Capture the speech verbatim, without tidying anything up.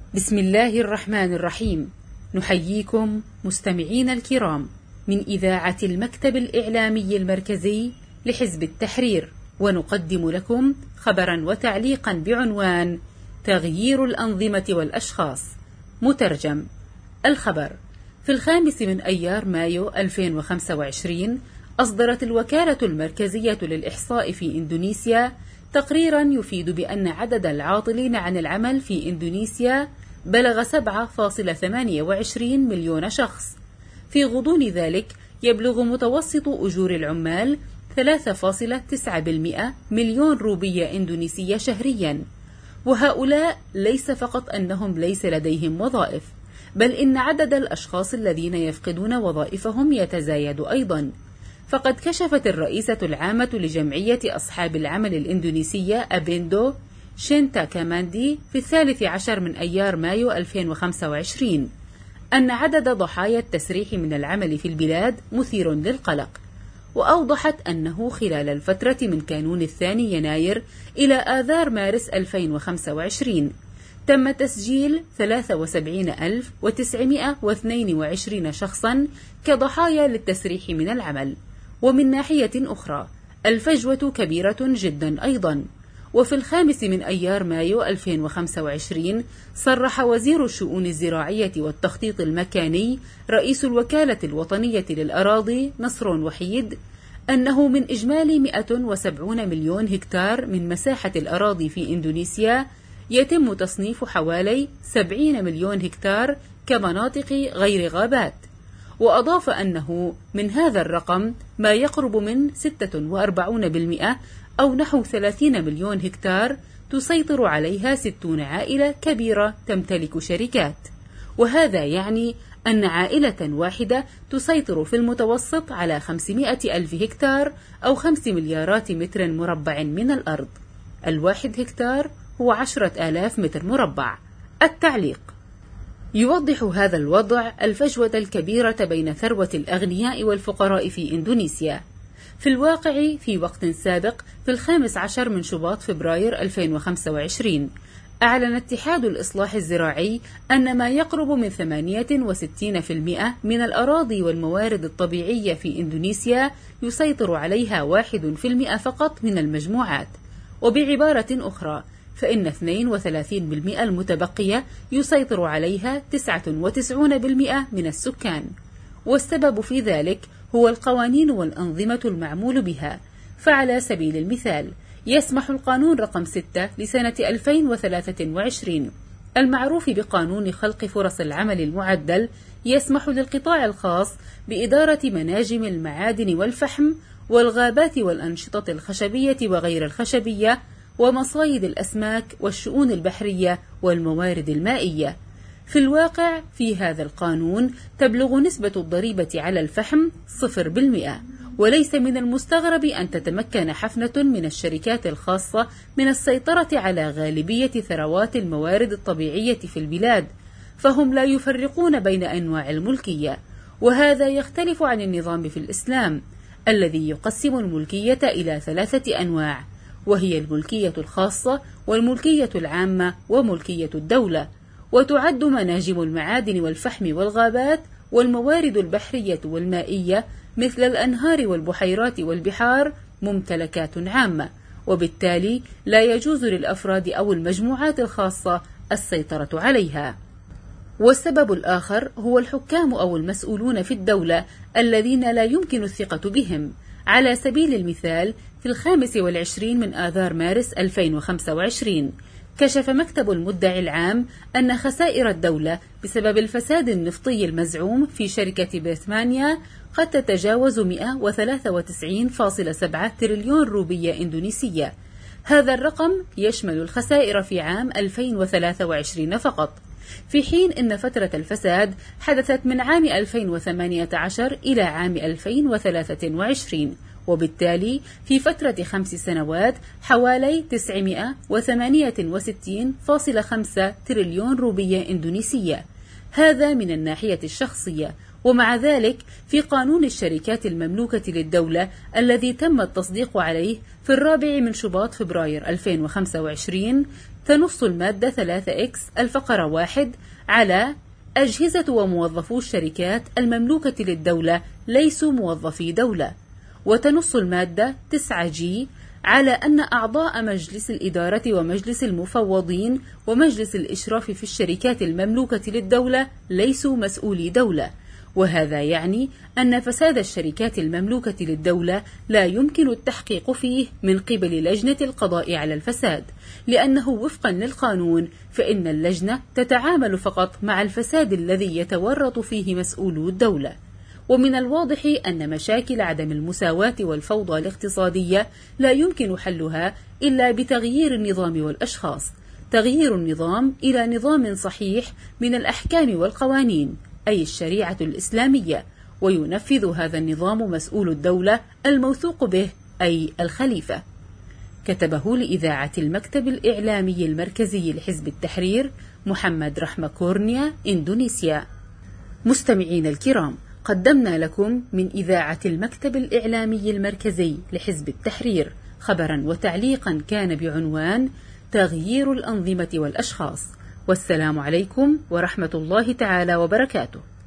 بسم الله الرحمن الرحيم. نحييكم مستمعين الكرام من إذاعة المكتب الإعلامي المركزي لحزب التحرير، ونقدم لكم خبرا وتعليقا بعنوان تغيير الأنظمة والأشخاص. مترجم. الخبر: في الخامس من أيار مايو ألفين وخمسة وعشرين أصدرت الوكالة المركزية للإحصاء في إندونيسيا تقريرا يفيد بأن عدد العاطلين عن العمل في إندونيسيا بلغ سبعة فاصلة ثمانية وعشرين مليون شخص. في غضون ذلك يبلغ متوسط أجور العمال ثلاثة فاصلة تسعة بالمئة مليون روبية إندونيسية شهريا. وهؤلاء ليس فقط أنهم ليس لديهم وظائف، بل إن عدد الأشخاص الذين يفقدون وظائفهم يتزايد أيضا. فقد كشفت الرئيسة العامة لجمعية أصحاب العمل الإندونيسية أبيندو شينتا كاماندي في الثالث عشر من أيار مايو ألفين وخمسة وعشرين أن عدد ضحايا التسريح من العمل في البلاد مثير للقلق، وأوضحت أنه خلال الفترة من كانون الثاني يناير إلى آذار مارس ألفين وخمسة وعشرين تم تسجيل ثلاثة وسبعين ألف وتسعمئة واثنين وعشرين شخصا كضحايا للتسريح من العمل. ومن ناحية أخرى الفجوة كبيرة جدا أيضا. وفي الخامس من أيار مايو ألفين وخمسة وعشرين صرح وزير الشؤون الزراعية والتخطيط المكاني رئيس الوكالة الوطنية للأراضي نصر وحيد أنه من إجمالي مئة وسبعين مليون هكتار من مساحة الأراضي في إندونيسيا يتم تصنيف حوالي سبعين مليون هكتار كمناطق غير غابات. وأضاف أنه من هذا الرقم ما يقرب من ستة وأربعين بالمئة أو نحو ثلاثين مليون هكتار تسيطر عليها ستون عائلة كبيرة تمتلك شركات. وهذا يعني أن عائلة واحدة تسيطر في المتوسط على خمسمئة ألف هكتار أو خمس مليارات متر مربع من الأرض. الواحد هكتار هو عشرة آلاف متر مربع. التعليق: يوضح هذا الوضع الفجوة الكبيرة بين ثروة الأغنياء والفقراء في إندونيسيا. في الواقع في وقت سابق في الخامس عشر من شباط فبراير ألفين وخمسة وعشرين أعلن اتحاد الإصلاح الزراعي أن ما يقرب من ثمانية وستين بالمئة من الأراضي والموارد الطبيعية في إندونيسيا يسيطر عليها واحد بالمئة فقط من المجموعات. وبعبارة أخرى فإن اثنين وثلاثين بالمئة المتبقية يسيطر عليها تسعة وتسعين بالمئة من السكان. والسبب في ذلك هو القوانين والأنظمة المعمول بها. فعلى سبيل المثال يسمح القانون رقم ستة لسنة ألفين وثلاثة وعشرين المعروف بقانون خلق فرص العمل المعدل يسمح للقطاع الخاص بإدارة مناجم المعادن والفحم والغابات والأنشطة الخشبية وغير الخشبية ومصايد الأسماك والشؤون البحرية والموارد المائية. في الواقع في هذا القانون تبلغ نسبة الضريبة على الفحم صفر بالمئة، وليس من المستغرب أن تتمكن حفنة من الشركات الخاصة من السيطرة على غالبية ثروات الموارد الطبيعية في البلاد، فهم لا يفرقون بين أنواع الملكية. وهذا يختلف عن النظام في الإسلام الذي يقسم الملكية إلى ثلاثة أنواع، وهي الملكية الخاصة والملكية العامة وملكية الدولة. وتعد مناجم المعادن والفحم والغابات والموارد البحرية والمائية مثل الأنهار والبحيرات والبحار ممتلكات عامة، وبالتالي لا يجوز للأفراد أو المجموعات الخاصة السيطرة عليها. والسبب الآخر هو الحكام أو المسؤولون في الدولة الذين لا يمكن الثقة بهم. على سبيل المثال في الخامس والعشرين من آذار مارس ألفين وخمسة وعشرين كشف مكتب المدعي العام أن خسائر الدولة بسبب الفساد النفطي المزعوم في شركة بيثمانيا قد تتجاوز مئة وثلاثة وتسعين فاصلة سبعة تريليون روبية إندونيسية. هذا الرقم يشمل الخسائر في عام ألفين وثلاثة وعشرين فقط، في حين أن فترة الفساد حدثت من عام ألفين وثمانية عشر إلى عام ألفين وثلاثة وعشرين، وبالتالي في فترة خمس سنوات حوالي تسعمئة وثمانية وستين فاصلة خمسة تريليون روبية إندونيسية. هذا من الناحية الشخصية. ومع ذلك في قانون الشركات المملوكة للدولة الذي تم التصديق عليه في الرابع من شباط فبراير ألفين وخمسة وعشرين تنص المادة ثلاثة إكس الفقرة واحد على أجهزة وموظفو الشركات المملوكة للدولة ليسوا موظفي دولة. وتنص المادة تسعة جي على أن أعضاء مجلس الإدارة ومجلس المفوضين ومجلس الإشراف في الشركات المملوكة للدولة ليسوا مسؤولي دولة، وهذا يعني أن فساد الشركات المملوكة للدولة لا يمكن التحقيق فيه من قبل لجنة القضاء على الفساد، لأنه وفقا للقانون فإن اللجنة تتعامل فقط مع الفساد الذي يتورط فيه مسؤولو الدولة. ومن الواضح أن مشاكل عدم المساواة والفوضى الاقتصادية لا يمكن حلها إلا بتغيير النظام والأشخاص، تغيير النظام إلى نظام صحيح من الأحكام والقوانين، أي الشريعة الإسلامية، وينفذ هذا النظام مسؤول الدولة الموثوق به، أي الخليفة. كتبه لإذاعة المكتب الإعلامي المركزي لحزب التحرير محمد رحمة كورنيا، إندونيسيا. مستمعين الكرام، قدمنا لكم من إذاعة المكتب الإعلامي المركزي لحزب التحرير خبرا وتعليقا كان بعنوان تغيير الأنظمة والأشخاص. والسلام عليكم ورحمة الله تعالى وبركاته.